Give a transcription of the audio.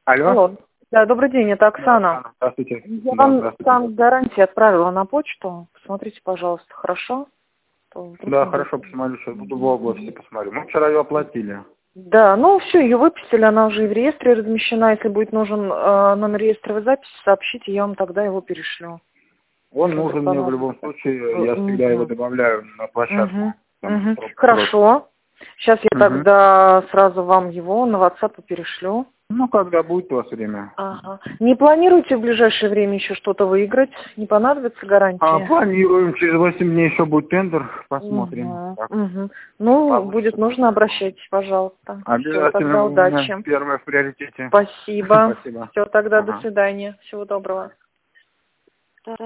Алло? Алло. Да, добрый день, это Оксана. Да, здравствуйте. Я Да, вам здравствуйте. там гарантии отправила на почту. Посмотрите, пожалуйста, хорошо? То вдруг Да, не хорошо, достанет. посмотрю, сейчас буду в области посмотрю. Мы вчера ее оплатили. Да, ну все, ее выпустили, она уже и в реестре размещена. Если будет нужен номер реестровой записи, сообщите, я вам тогда его перешлю. Он Если вдруг нужен мне в любом понадобится. случае, я всегда его добавляю на площадку. Там срок. Хорошо. Сейчас я Мгм. тогда сразу вам его на WhatsApp перешлю. Ну, когда будет у вас время? Ага. Не планируете в ближайшее время еще что-то выиграть? Не понадобится гарантия? Планируем, через 8 дней еще будет тендер, посмотрим. Угу, Как угу. Ну, получится. будет нужно, обращайтесь, пожалуйста. Все, Обязательно, тогда у меня удачи. первое в приоритете. Спасибо. Спасибо. Все, тогда до Ага. свидания. Всего доброго.